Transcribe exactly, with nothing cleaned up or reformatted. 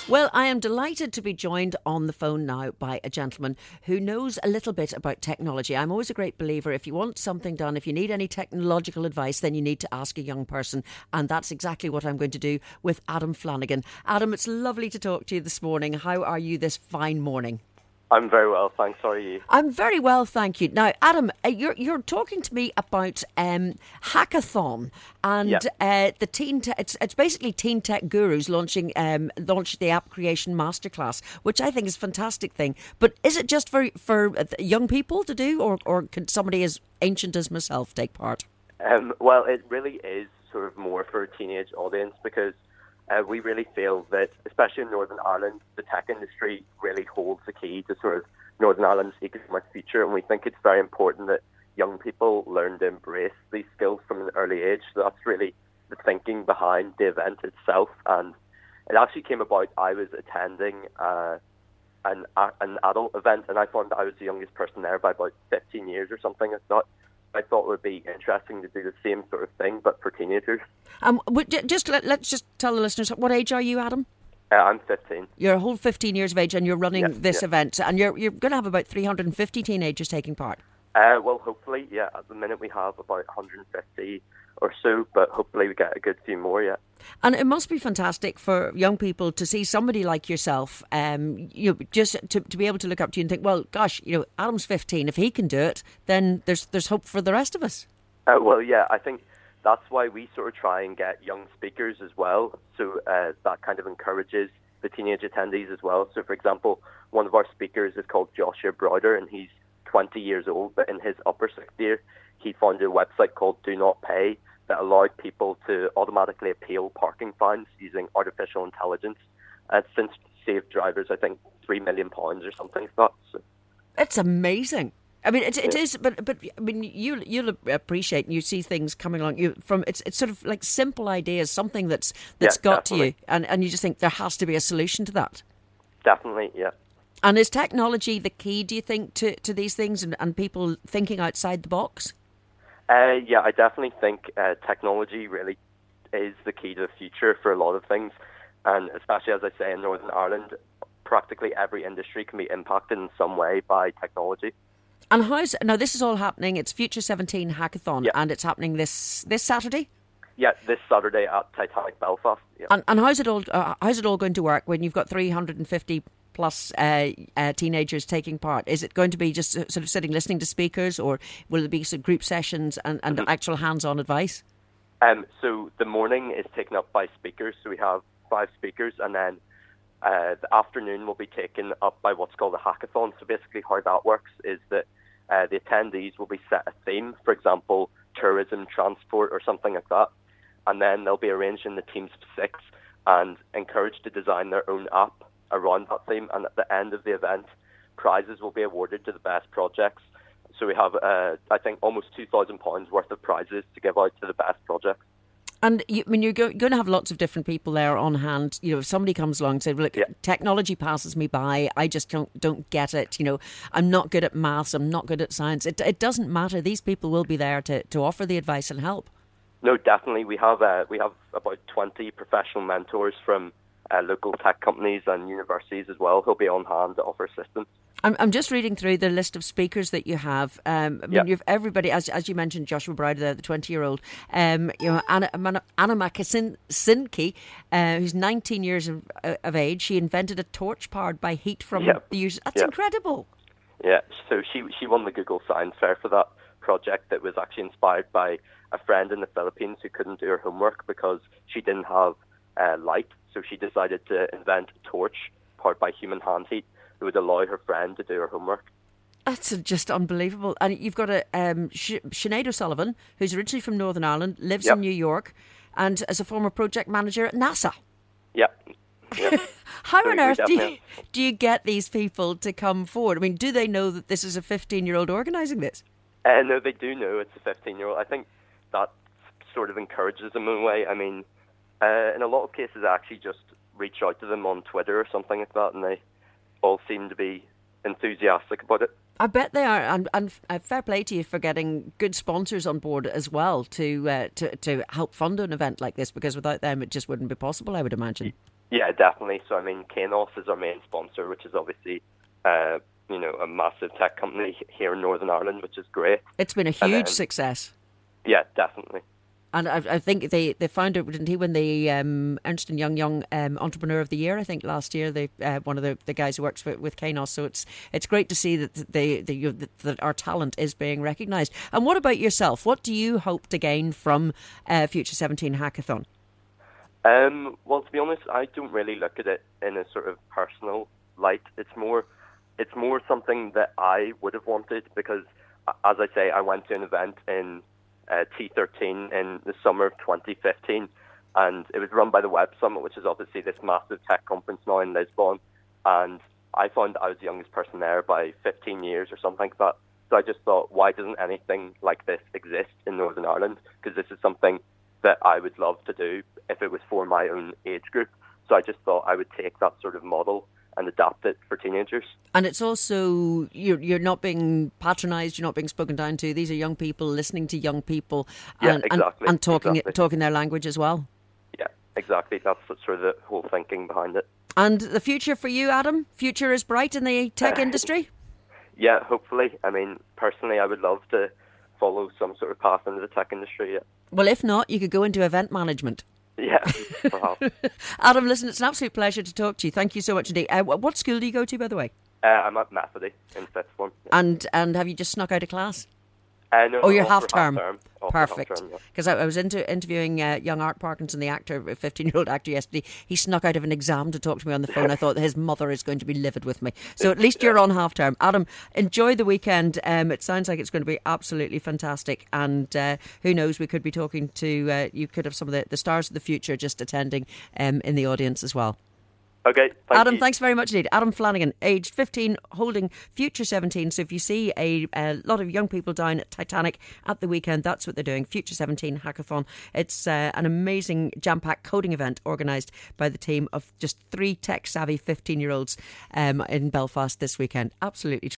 Well, I am delighted to be joined on the phone now by a gentleman who knows a little bit about technology. I'm always a great believer, if you want something done, if you need any technological advice, then you need to ask a young person. And that's exactly what I'm going to do with Adam Flanagan. Adam, it's lovely to talk to you this morning. How are you this fine morning? I'm very well, thanks. How are you? I'm very well, thank you. Now, Adam, uh, you're you're talking to me about um, Hackathon and Yep. uh, the teen. Te- it's it's basically teen tech gurus launching um, launched the app creation masterclass, which I think is a fantastic thing. But is it just for for young people to do, or or can somebody as ancient as myself take part? Um, well, it really is sort of more for a teenage audience because uh, we really feel that, especially in Northern Ireland, the tech industry really holds the key to sort of Northern Ireland's economic future, and we think it's very important that young people learn to embrace these skills from an early age. So that's really the thinking behind the event itself, and it actually came about. I was attending uh, an an adult event, and I found that I was the youngest person there by about fifteen years or something. I thought I thought it would be interesting to do the same sort of thing, but for teenagers. Um, just let, let's just tell the listeners, what age are you, Adam? Uh, I'm fifteen. You're a whole fifteen years of age, and you're running Yeah, this yeah. event, and you're you're going to have about three hundred fifty teenagers taking part. Uh, well, hopefully, yeah. At the minute, we have about one hundred fifty or so, but hopefully we get a good few more, yeah. And it must be fantastic for young people to see somebody like yourself, um, you know, just to, to be able to look up to you and think, well, gosh, you know, Adam's fifteen. If he can do it, then there's there's hope for the rest of us. Uh, well, yeah, I think that's why we sort of try and get young speakers as well. So uh, that kind of encourages the teenage attendees as well. So, for example, one of our speakers is called Joshua Browder, and he's twenty years old, but in his upper sixth year, he founded a website called Do Not Pay that allowed people to automatically appeal parking fines using artificial intelligence. And it's since saved drivers, I think, three million pounds or something like that. So. It's amazing. I mean, it, it Yeah. is, but but I mean, you you'll appreciate and you see things coming along. You from it's it's sort of like simple ideas, something that's that's Yeah, got to definitely. you, and and you just think there has to be a solution to that. Definitely, yeah. And is technology the key, do you think, to, to these things and, and people thinking outside the box? Uh, yeah, I definitely think uh, technology really is the key to the future for a lot of things. And especially, as I say, in Northern Ireland, practically every industry can be impacted in some way by technology. And how's now? This is all happening. It's Future seventeen Hackathon, Yeah. and it's happening this this Saturday. Yeah, this Saturday at Titanic Belfast. Yeah. And, and how's it all? Uh, how's it all going to work when you've got three hundred and fifty plus uh, uh, teenagers taking part? Is it going to be just sort of sitting listening to speakers, or will it be some group sessions and, and Mhm. actual hands-on advice? Um, so the morning is taken up by speakers. So we have five speakers, and then uh, the afternoon will be taken up by what's called a hackathon. So basically how that works is that uh, the attendees will be set a theme, for example, tourism, transport, or something like that. And then they'll be arranged in the teams of six and encouraged to design their own app around that theme. And at the end of the event, prizes will be awarded to the best projects. So we have, uh, I think, almost two thousand pounds worth of prizes to give out to the best projects. And you, I mean, you're go, going to have lots of different people there on hand. You know, if somebody comes along and says, "Look, Yeah. technology passes me by. I just don't don't get it. You know, I'm not good at maths. I'm not good at science." It it doesn't matter. These people will be there to, to offer the advice and help. No, definitely. We have uh, we have about twenty professional mentors from uh, local tech companies and universities as well who'll be on hand to offer assistance. I'm I'm just reading through the list of speakers that you have. Um, I mean, Yeah. you've everybody, as as you mentioned, Joshua Browder there, the twenty-year-old. Um, you know, Anna Anna, Anna Makasinski, uh, who's nineteen years of, of age. She invented a torch powered by heat from Yeah. the use. That's Yeah. incredible. Yeah, so she she won the Google Science Fair for that project that was actually inspired by a friend in the Philippines who couldn't do her homework because she didn't have uh, light. So she decided to invent a torch powered by human hand heat that would allow her friend to do her homework. That's just unbelievable. And you've got a um, Sh- Sinead O'Sullivan, who's originally from Northern Ireland, lives Yep. in New York, and as a former project manager at NASA. Yeah. yeah. How So on we earth do you, definitely- do you get these people to come forward? I mean, do they know that this is a fifteen-year-old organising this? Uh, no, they do know it's a fifteen-year-old. I think that sort of encourages them in a way. I mean, uh, in a lot of cases, I actually just reach out to them on Twitter or something like that, and they all seem to be enthusiastic about it. I bet they are, and, and uh, fair play to you for getting good sponsors on board as well to, uh, to to help fund an event like this, because without them it just wouldn't be possible, I would imagine. Yeah, definitely. So, I mean, Kainos is our main sponsor, which is obviously, uh, you know, a massive tech company here in Northern Ireland, which is great. It's been a huge then, success. Yeah, definitely. And I, I think they, they found it, didn't he, when the um, Ernst and Young Young um, Entrepreneur of the Year, I think last year, they uh, one of the, the guys who works with, with Kainos. So it's it's great to see that they, they you, that, that our talent is being recognised. And what about yourself? What do you hope to gain from uh, Future seventeen Hackathon? Um, well, to be honest, I don't really look at it in a sort of personal light. It's more, it's more something that I would have wanted because, as I say, I went to an event in uh, T thirteen in the summer of twenty fifteen, and it was run by the Web Summit, which is obviously this massive tech conference now in Lisbon. And I found I was the youngest person there by fifteen years or something like that. So I just thought, why doesn't anything like this exist in Northern Ireland? Because this is something that I would love to do if it was for my own age group. So I just thought I would take that sort of model and adapt it for teenagers. And it's also, you're, you're not being patronised, you're not being spoken down to. These are young people listening to young people and, yeah, exactly, and, and talking exactly. talking their language as well. Yeah, exactly. That's sort of the whole thinking behind it. And the future for you, Adam? Future is bright in the tech industry? Yeah, hopefully. I mean, personally, I would love to follow some sort of path into the tech industry. Yeah. Well, if not, you could go into event management. Yeah, perhaps. Adam, listen, it's an absolute pleasure to talk to you. Thank you so much indeed. Uh, what school do you go to, by the way? Uh, I'm at Methody in fifth form. Yeah. And and have you just snuck out of class? Uh, no, oh, you're half half-term. Half Perfect. Because yeah. I, I was into, interviewing uh, young Art Parkinson, the actor, a fifteen-year-old actor yesterday. He snuck out of an exam to talk to me on the phone. I thought that his mother is going to be livid with me. So at least you're on half-term. Adam, enjoy the weekend. Um, it sounds like it's going to be absolutely fantastic. And uh, who knows, we could be talking to, uh, you could have some of the, the stars of the future just attending um, in the audience as well. Okay, thank Adam, you. thanks very much indeed. Adam Flanagan, aged fifteen, holding Future seventeen. So if you see a, a lot of young people down at Titanic at the weekend, that's what they're doing. Future seventeen Hackathon. It's uh, an amazing jam-packed coding event organised by the team of just three tech-savvy fifteen-year-olds um, in Belfast this weekend. Absolutely